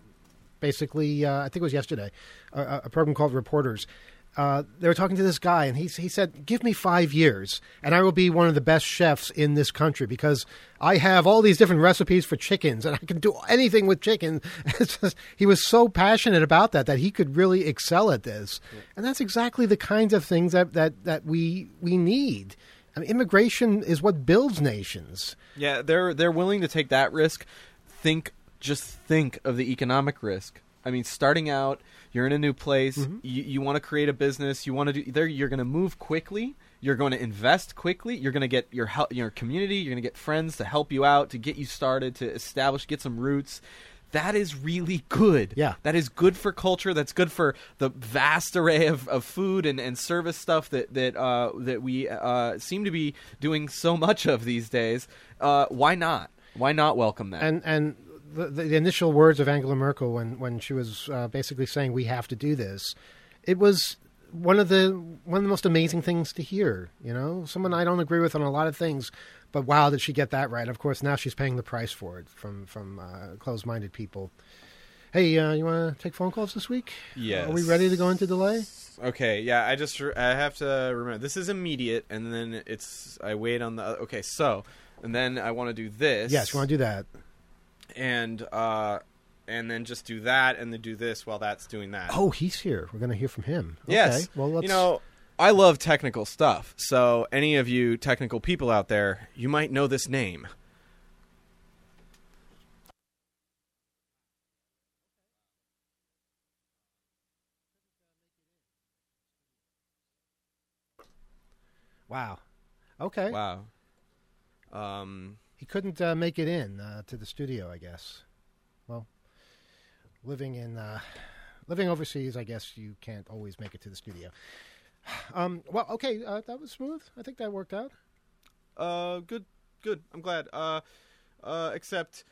basically, uh, I think it was yesterday, a, a program called Reporters. Uh, they were talking to this guy, and he he said, "Give me five years, and I will be one of the best chefs in this country because I have all these different recipes for chickens, and I can do anything with chicken." It's just, he was so passionate about that that he could really excel at this, yeah. And that's exactly the kinds of things that that, that we we need. I mean, immigration is what builds nations. Yeah, they're they're willing to take that risk. Think, just think of the economic risk. I mean, starting out, you're in a new place, mm-hmm. you, you want to create a business, you want to do there. You're going to move quickly, you're going to invest quickly, you're going to get your your community, you're going to get friends to help you out, to get you started, to establish, get some roots. That is really good. Yeah. That is good for culture. That's good for the vast array of, of food and, and service stuff that that uh, that we uh, seem to be doing so much of these days. Uh, why not? Why not welcome that? And and. The, the initial words of Angela Merkel when, when she was uh, basically saying we have to do this, it was one of the one of the most amazing things to hear. You know, someone I don't agree with on a lot of things, but wow, did she get that right? Of course, now she's paying the price for it from from uh, closed-minded people. Hey, uh, you want to take phone calls this week? Yes. Are we ready to go into delay? Okay. Yeah. I just re- I have to remember this is immediate, and then it's I wait on the okay. So and then I want to do this. Yes, you want to do that. And uh, and then just do that, and then do this while that's doing that. Oh, he's here. We're going to hear from him. Okay. Yes. Well, let's... You know, I love technical stuff. So any of you technical people out there, you might know this name. Wow. Okay. Wow. Um, He couldn't uh, make it in uh, to the studio, I guess. Well, living in uh, living overseas, I guess you can't always make it to the studio. Um, well, okay, uh, that was smooth. I think that worked out. uh, good, good. I'm glad. Uh, uh, except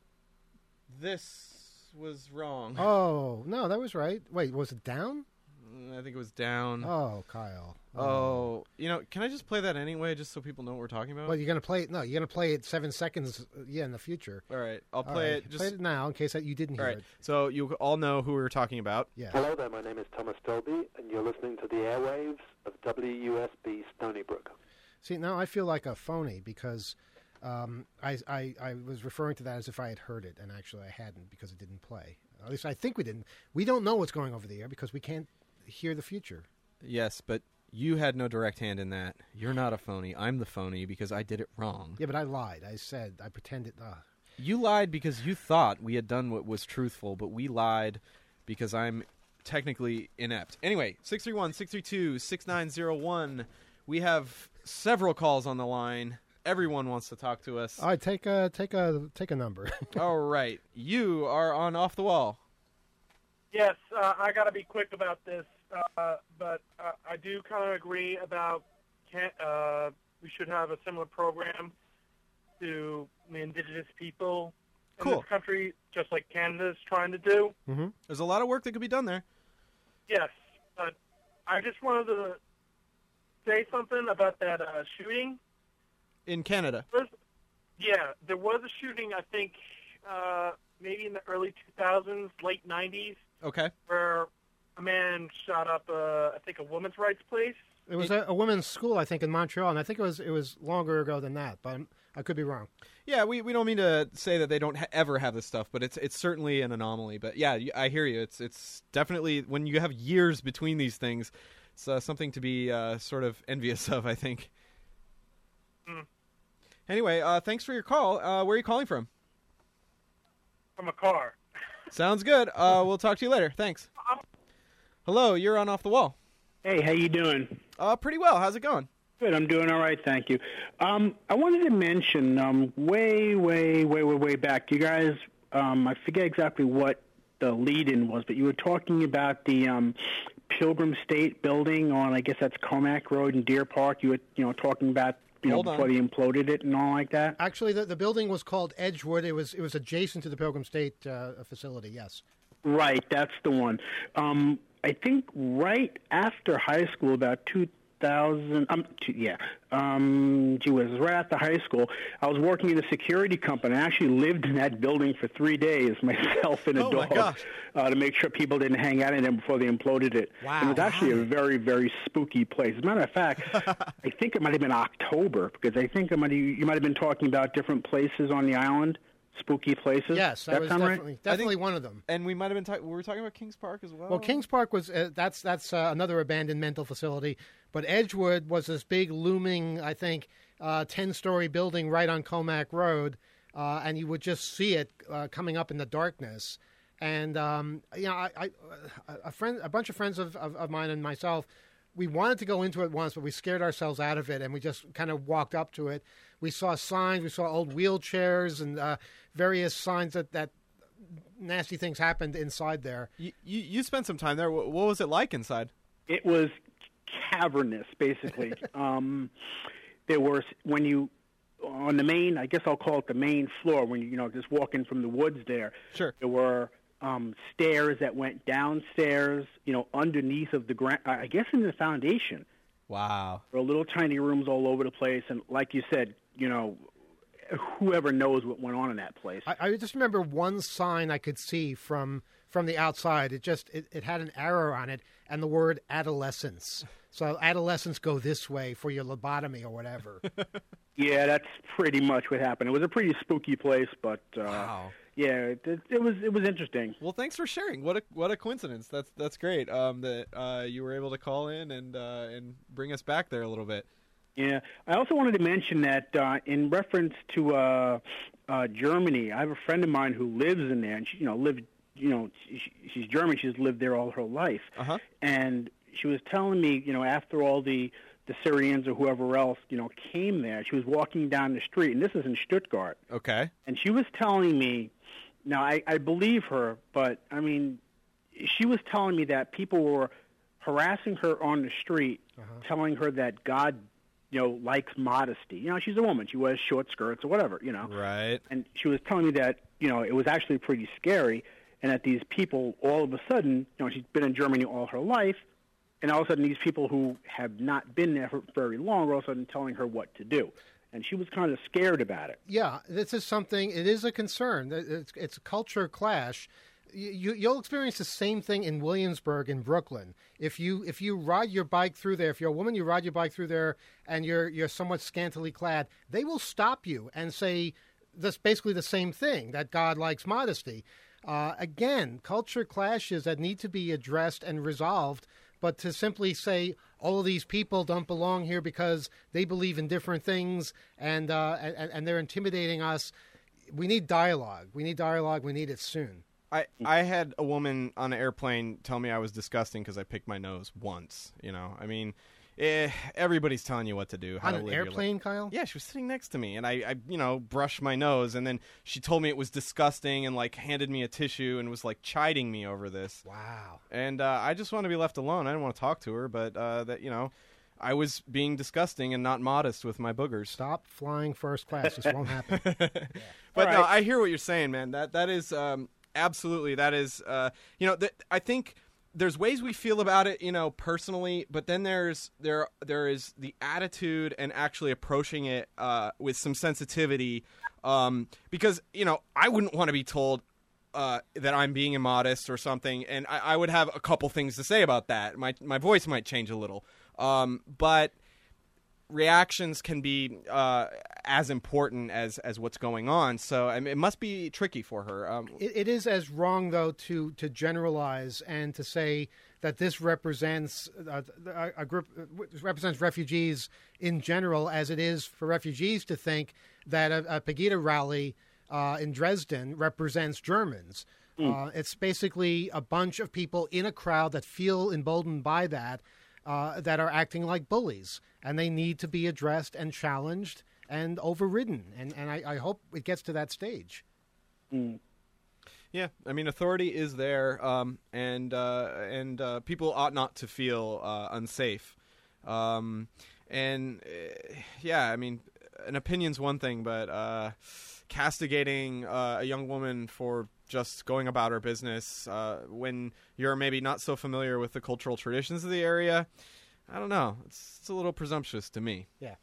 this was wrong. Oh, no, that was right. Wait, was it down? I think it was down. Oh, Kyle. Oh, you know, can I just play that anyway, just so people know what we're talking about? Well, you're going to play it? No, you're going to play it seven seconds, uh, yeah, in the future. All right, I'll All play right, it. Just play it now in case that you didn't all hear right. it. So you all know who we were talking about. Yeah. Hello there, my name is Thomas Dolby, and you're listening to the airwaves of W U S B Stony Brook. See, now I feel like a phony because um, I, I, I was referring to that as if I had heard it, and actually I hadn't because it didn't play. At least I think we didn't. We don't know what's going over the air because we can't hear the future. Yes, but you had no direct hand in that. You're not a phony. I'm the phony because I did it wrong. Yeah, but I lied. I said, I pretended. Uh, You lied because you thought we had done what was truthful, but we lied because I'm technically inept. Anyway, six three one, six three two, six nine zero one. We have several calls on the line. Everyone wants to talk to us. all right, take a, take a, take a number. All right. You are on Off the Wall. Yes, uh, I got to be quick about this, uh, but uh, I do kind of agree about can, uh, we should have a similar program to the indigenous people in Cool. this country, just like Canada's trying to do. Mm-hmm. There's a lot of work that could be done there. Yes, but I just wanted to say something about that uh, shooting. In Canada. First, yeah, there was a shooting, I think, uh, maybe in the early two thousands, late nineties, Okay. where a man shot up, uh, I think, a women's rights place. It was a, a women's school, I think, in Montreal, and I think it was it was longer ago than that, but I could be wrong. Yeah, we, we don't mean to say that they don't ha- ever have this stuff, but it's it's certainly an anomaly. But yeah, y- I hear you. It's it's definitely when you have years between these things, it's uh, something to be uh, sort of envious of, I think. Mm. Anyway, uh, thanks for your call. Uh, where are you calling from? From a car. Sounds good. Uh, we'll talk to you later. Thanks. Hello, you're on Off the Wall. Hey, how you doing? Uh, pretty well. How's it going? Good, I'm doing all right, thank you. Um, I wanted to mention, um, way, way, way, way, way back, you guys, um, I forget exactly what the lead-in was, but you were talking about the um, Pilgrim State building on, I guess that's Comac Road in Deer Park. You were, you know, talking about, you know, Hold on. before they imploded it and all like that. Actually, the, the building was called Edgewood. It was it was adjacent to the Pilgrim State uh, facility. Yes. Right, that's the one. Um, I think right after high school, about two thousand, um, two, yeah, um, gee whiz, right after high school, I was working in a security company. I actually lived in that building for three days, myself and a Oh, my dog, gosh. uh, to make sure people didn't hang out in there before they imploded it. Wow. And it was actually a very, very spooky place. As a matter of fact, I think it might have been October, because I think it might have, you might have been talking about different places on the island. Spooky places. Yes, that, that was sound definitely right? definitely one of them. And we might have been talking. We were talking about Kings Park as well. Well, Kings Park was uh, that's that's uh, another abandoned mental facility, but Edgewood was this big looming, I think, uh, ten-story building right on Comac Road, uh, and you would just see it uh, coming up in the darkness. And um, you know, I, I, a friend, a bunch of friends of, of, of mine and myself, we wanted to go into it once, but we scared ourselves out of it, and we just kind of walked up to it. We saw signs, we saw old wheelchairs, and uh, various signs that, that nasty things happened inside there. You, you you spent some time there. What, what was it like inside? It was cavernous, basically. um, there were, when you, on the main, I guess I'll call it the main floor, when you, you know, just walking from the woods there, Sure. there were um, stairs that went downstairs, you know, underneath of the ground, I guess in the foundation. Wow. There were little tiny rooms all over the place, and like you said, you know, whoever knows what went on in that place. I, I just remember one sign I could see from from the outside. It just it, it had an arrow on it and the word adolescence. So adolescents go this way for your lobotomy or whatever. Yeah, that's pretty much what happened. It was a pretty spooky place, but uh, Wow. yeah, it, it was it was interesting. Well, thanks for sharing. What a what a coincidence. That's that's great. Um, that uh, you were able to call in and uh, and bring us back there a little bit. Yeah, I also wanted to mention that uh, in reference to uh, uh, Germany, I have a friend of mine who lives in there, and she, you know, lived, you know, she, she's German. She's lived there all her life, Uh-huh. and she was telling me, you know, after all the the Syrians or whoever else, you know, came there. She was walking down the street, and this is in Stuttgart. Okay. And she was telling me, now I, I believe her, but I mean, she was telling me that people were harassing her on the street, uh-huh. telling her that God, you know, likes modesty. You know, she's a woman. She wears short skirts or whatever, you know. Right. And she was telling me that, you know, it was actually pretty scary, and that these people, all of a sudden, you know, she's been in Germany all her life, and all of a sudden these people who have not been there for very long are all of a sudden telling her what to do. And she was kind of scared about it. Yeah, this is something, it is a concern. It's, it's a culture clash. You, you'll experience the same thing in Williamsburg in Brooklyn. If you if you ride your bike through there, if you're a woman, you ride your bike through there, and you're you're somewhat scantily clad, they will stop you and say this basically the same thing, that God likes modesty. Uh, again, culture clashes that need to be addressed and resolved. But to simply say all of these people don't belong here because they believe in different things and uh, and, and they're intimidating us, we need dialogue. We need dialogue. We need it soon. I, I had a woman on an airplane tell me I was disgusting because I picked my nose once. You know, I mean, eh, everybody's telling you what to do. How on to an live airplane, your life. Kyle? Yeah, she was sitting next to me, and I, I, you know, brushed my nose, and then she told me it was disgusting, and like handed me a tissue and was like chiding me over this. Wow. And uh, I just want to be left alone. I didn't want to talk to her, but uh, that you know, I was being disgusting and not modest with my boogers. Stop flying first class. This won't happen. Yeah. But right. no, I hear what you're saying, man. That that is. Um, Absolutely, that is, uh, you know, th- I think there's ways we feel about it, you know, personally, but then there's there there is the attitude and actually approaching it uh, with some sensitivity, um, because you know I wouldn't want to be told uh, that I'm being immodest or something, and I, I would have a couple things to say about that. My my voice might change a little, um, but reactions can be uh, as important as, as what's going on. So I mean, it must be tricky for her. Um, it, it is as wrong, though, to, to generalize and to say that this represents uh, a, a group represents refugees in general, as it is for refugees to think that a, a Pegida rally uh, in Dresden represents Germans. Mm. Uh, it's basically a bunch of people in a crowd that feel emboldened by that, uh, that are acting like bullies. And they need to be addressed and challenged and overridden. And, and I, I hope it gets to that stage. Mm. Yeah, I mean, authority is there, um, and uh, and uh, people ought not to feel uh, unsafe. Um, and, uh, yeah, I mean, an opinion's one thing, but uh, castigating uh, a young woman for just going about her business uh, when you're maybe not so familiar with the cultural traditions of the area, I don't know. It's, it's a little presumptuous to me. Yeah.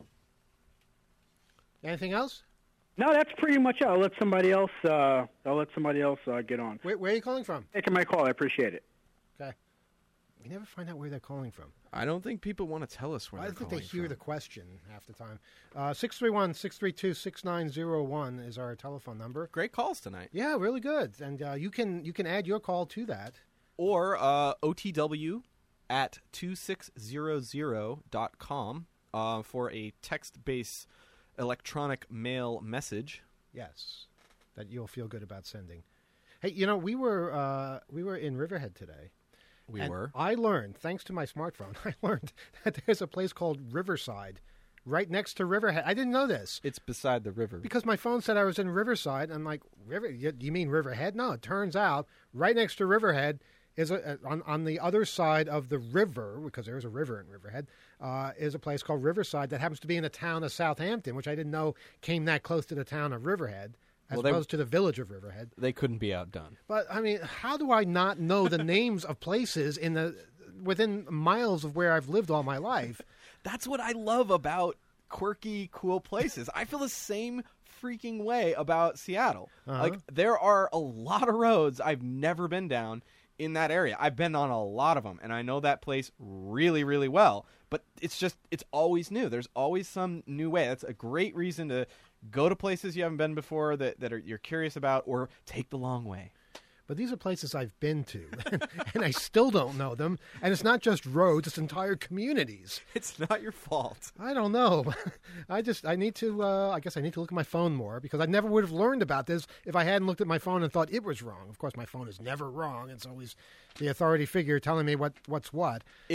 Anything else? No, that's pretty much it. I'll let somebody else. Uh, I'll let somebody else uh, get on. Where, where are you calling from? Taking my call. I appreciate it. Okay. We never find out where they're calling from. I don't think people want to tell us where I they're think calling they hear from. the question half the time. Uh, six three one, six three two, six nine zero one is our telephone number. Great calls tonight. Yeah, really good. And uh, you can you can add your call to that. Or uh, O T W at two six zero zero dot com uh, for a text-based electronic mail message. Yes, that you'll feel good about sending. Hey, you know, we were uh, we were in Riverhead today. We and were. I learned, thanks to my smartphone, I learned that there's a place called Riverside right next to Riverhead. I didn't know this. It's beside the river. Because my phone said I was in Riverside. I'm like, River? You, you mean Riverhead? No, it turns out right next to Riverhead is a, a, on, on the other side of the river, because there is a river in Riverhead, uh, is a place called Riverside that happens to be in the town of Southampton, which I didn't know came that close to the town of Riverhead, as well, they, opposed to the village of Riverhead. They couldn't be outdone. But, I mean, how do I not know the names of places in the within miles of where I've lived all my life? That's what I love about quirky, cool places. I feel the same freaking way about Seattle. Uh-huh. Like, there are a lot of roads I've never been down in that area. I've been on a lot of them, and I know that place really, really well. But it's just, it's always new. There's always some new way. That's a great reason to go to places you haven't been before that, that are, you're curious about, or take the long way. But these are places I've been to, and I still don't know them. And it's not just roads, it's entire communities. It's not your fault. I don't know. I just, I need to, uh, I guess I need to look at my phone more, because I never would have learned about this if I hadn't looked at my phone and thought it was wrong. Of course, my phone is never wrong. It's always the authority figure telling me what, what's what. If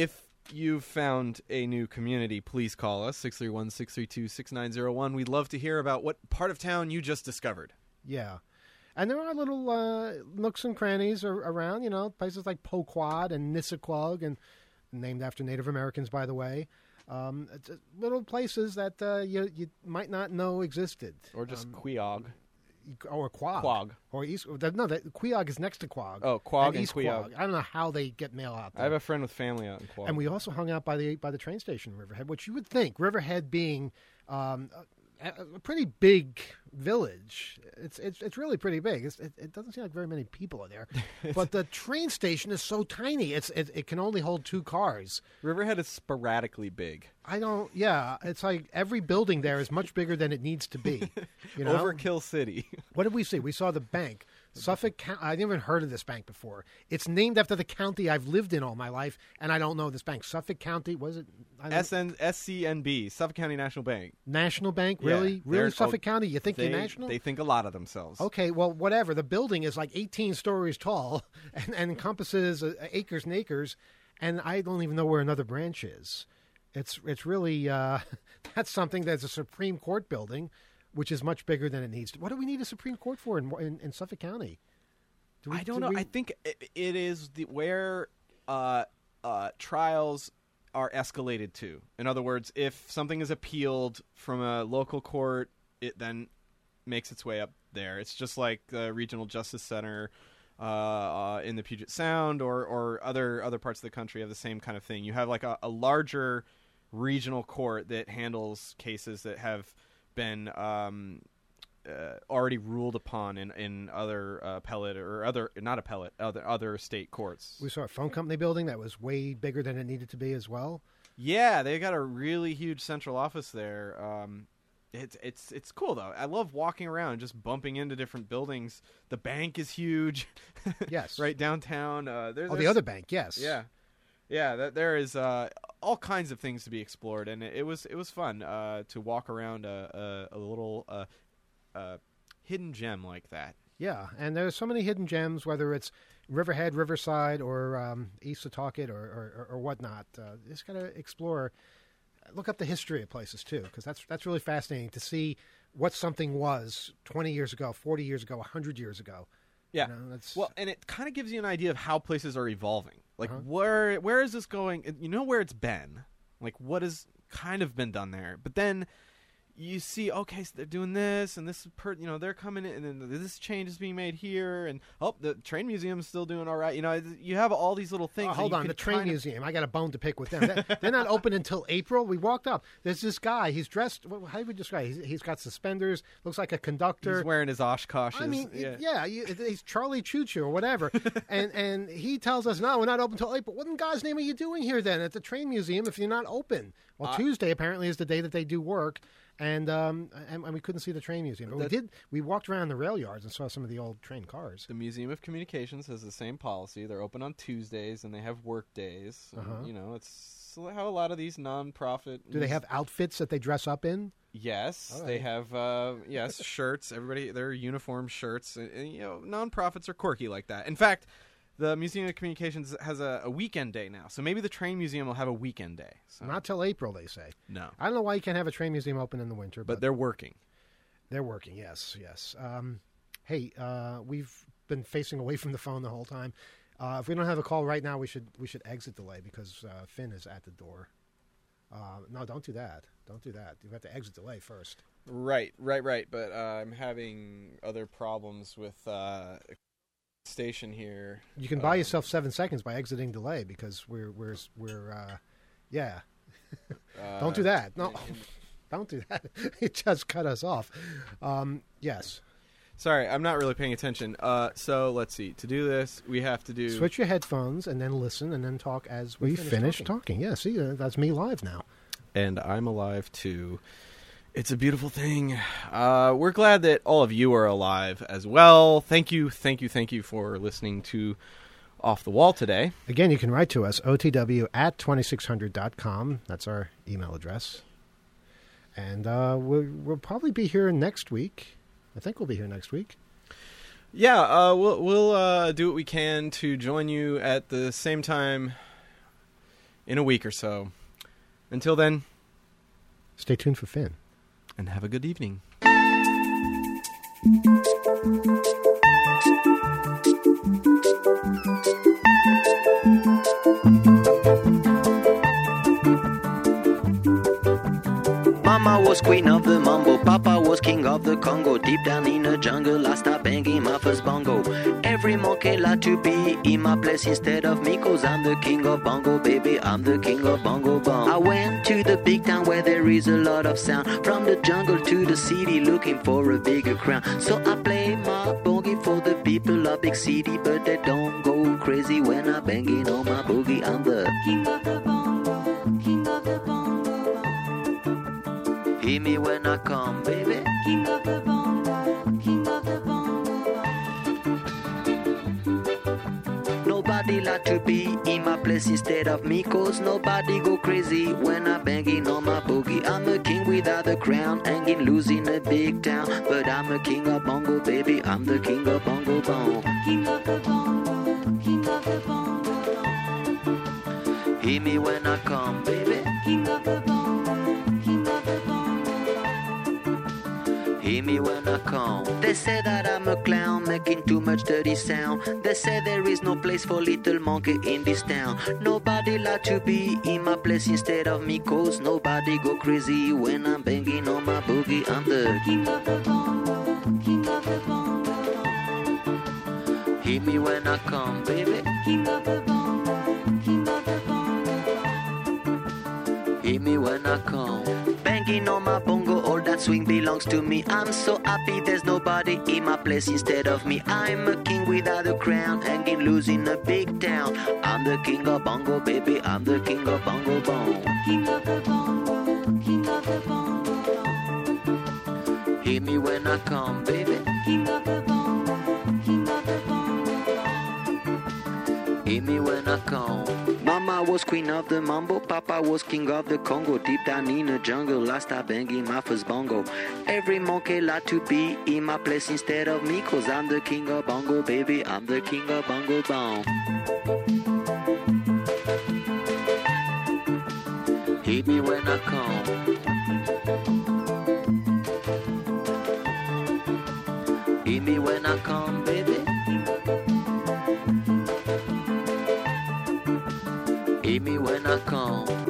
you've found a new community, please call us, six three one, six three two, six nine zero one. We'd love to hear about what part of town you just discovered. Yeah. And there are little uh, nooks and crannies are around, you know, places like Poquad and Nissequogue, and named after Native Americans, by the way. Um, it's, uh, little places that uh, you you might not know existed. Or just um, Queog. Or Quogue. Quogue. Or East. No, that, Queog is next to Quogue. Oh, Quogue and, and East Queog. Quogue. I don't know how they get mail out there. I have a friend with family out in Quogue. And we also hung out by the by the train station in Riverhead, which you would think, Riverhead being um, a, a pretty big village. It's it's it's really pretty big. It's, it, it doesn't seem like very many people are there, but the train station is so tiny. It's it, it can only hold two cars. Riverhead is sporadically big. I don't. Yeah, it's like every building there is much bigger than it needs to be. You know? Overkill City. What did we see? We saw the bank. Suffolk County. I've never heard of this bank before. It's named after the county I've lived in all my life, and I don't know this bank. Suffolk County, was it? S N S C N B, Suffolk County National Bank. National Bank, Yeah, really, really they're- Suffolk oh, County. You think They, you're national? they think a lot of themselves. Okay, well, whatever. The building is like eighteen stories tall and, and encompasses uh, acres and acres, and I don't even know where another branch is. It's it's really uh, that's something that's a Supreme Court building, which is much bigger than it needs to. What do we need a Supreme Court for in in, in Suffolk County? Do we- I don't do know. we- I think it, it is the, where uh, uh, trials are escalated to. In other words, if something is appealed from a local court, it then makes its way up there. It's just like the Regional Justice Center uh, uh, in the Puget Sound or, or other other parts of the country have the same kind of thing. You have like a, a larger regional court that handles cases that have been um, uh, already ruled upon in, in other uh, appellate or other not appellate other other state courts. We saw a phone company building that was way bigger than it needed to be as well. Yeah, they got a really huge central office there. Um, it's it's it's cool though. I love walking around, just bumping into different buildings. The bank is huge. Yes, right downtown. Uh, there, Oh, the there's- other bank, yes. Yeah, yeah. That there is uh, all kinds of things to be explored, and it, it was it was fun uh, to walk around a a, a little uh, uh, hidden gem like that. Yeah, and there's so many hidden gems, whether it's Riverhead, Riverside, or um, East Setauket, or, or, or whatnot. Uh, you just got to explore, look up the history of places, too, because that's, that's really fascinating to see what something was twenty years ago, forty years ago, one hundred years ago. Yeah. You know, that's, Well, and it kind of gives you an idea of how places are evolving. Like, Uh-huh. where where is this going? You know where it's been. Like, what has kind of been done there. But then you see, okay, so they're doing this, and this, per, you know, they're coming in, and then this change is being made here, and, oh, the train museum's still doing all right. You know, you have all these little things. Oh, that hold you on, can the train kind of- museum. I got a bone to pick with them. They're- They're not open until April. We walked up. There's this guy. He's dressed. wh- How do we describe? He's, he's got suspenders. Looks like a conductor. He's wearing his Oshkoshes. I mean, yeah. yeah, you, he's Charlie Choo Choo or whatever, and and he tells us, no, we're not open until April. What in God's name are you doing here then at the train museum if you're not open? Well, Uh, Tuesday apparently is the day that they do work, and um and, and we couldn't see the train museum, but we That- did. We walked around the rail yards and saw some of the old train cars. The Museum of Communications has the same policy. They're open on Tuesdays, and they have work days. And, Uh-huh. You know, it's how a lot of these nonprofit. Do they have outfits that they dress up in? Yes, All they right. have. Uh, yes, shirts. Everybody, their uniform shirts. And, and, you know, nonprofits are quirky like that. In fact, the Museum of Communications has a, a weekend day now, so maybe the train museum will have a weekend day. So. Not till April, they say. No, I don't know why you can't have a train museum open in the winter, but, but they're working. They're working, yes, yes. Um, hey, uh, we've been facing away from the phone the whole time. Uh, if we don't have a call right now, we should we should exit delay because uh, Finn is at the door. Uh, no, don't do that. Don't do that. You have to exit delay first. Right, right, right. But uh, I'm having other problems with uh, station here. You can buy Um, yourself seven seconds by exiting delay because we're we're we're uh, yeah. uh, Don't do that. No, in- in- don't do that. It just cut us off. Um, yes. Sorry, I'm not really paying attention. Uh, so let's see. To do this, we have to do. Switch your headphones and then listen and then talk as we, We finish, finish talking. talking. Yeah, see, uh, that's me live now. And I'm alive too. It's a beautiful thing. Uh, we're glad that all of you are alive as well. Thank you, thank you, thank you for listening to Off the Wall today. Again, you can write to us, O T W at twenty-six hundred dot com. That's our email address. And uh, we'll, we'll probably be here next week. I think we'll be here next week. Yeah, uh, we'll we'll uh, do what we can to join you at the same time in a week or so. Until then, stay tuned for Finn. And have a good evening. Mama was queen of the mambo, Papa was king of the Congo. Deep down in the jungle, I start banging my first bongo. Every monkey like to be in my place instead of me, cause I'm the king of bongo, baby, I'm the king of bongo bong. I went to the big town where there is a lot of sound, from the jungle to the city looking for a bigger crown. So I play my boogie for the people of big city, but they don't go crazy when I'm banging on my boogie. I'm the king of the bongo, king of the bongo. Hear me when I come, baby. King of the bongo, king of the bongo. Nobody like to be in my place instead of me, cause nobody go crazy when I'm banging on my boogie. I'm a king without a crown, hanging loose in a big town, but I'm a king of bongo, baby. I'm the king of bongo bong. King of the bongo, king of the bongo. Hear me when I come, baby. King of the bongo, king of the bongo. Hear me when I come. They say that I'm a clown, making too much dirty sound. They say there is no place for little monkey in this town. Nobody like to be in my place instead of me, cause nobody go crazy when I'm banging on my boogie. I'm the king of the bongo, king of the bongo. Hear me when I come, baby. King of the bongo, king of the bongo. Hear me when I come. Banging on my bongo, all that swing belongs to me. I'm so happy there's nobody in my place instead of me. I'm a king without a crown, hanging loose in a big town. I'm the king of bongo, baby, I'm the king of bongo bong. King of the bongo, king of the bongo. Hear me when I come, baby. King of the bongo, king of the bongo. Hear me when I come. Mama was queen of the mambo, Papa was king of the Congo. Deep down in the jungle, I start banging my first bongo. Every monkey like to be in my place instead of me, cause I'm the king of bongo, baby, I'm the king of bongo bong. Hit me when I come. Hit me when I come, baby. Hit me when I come.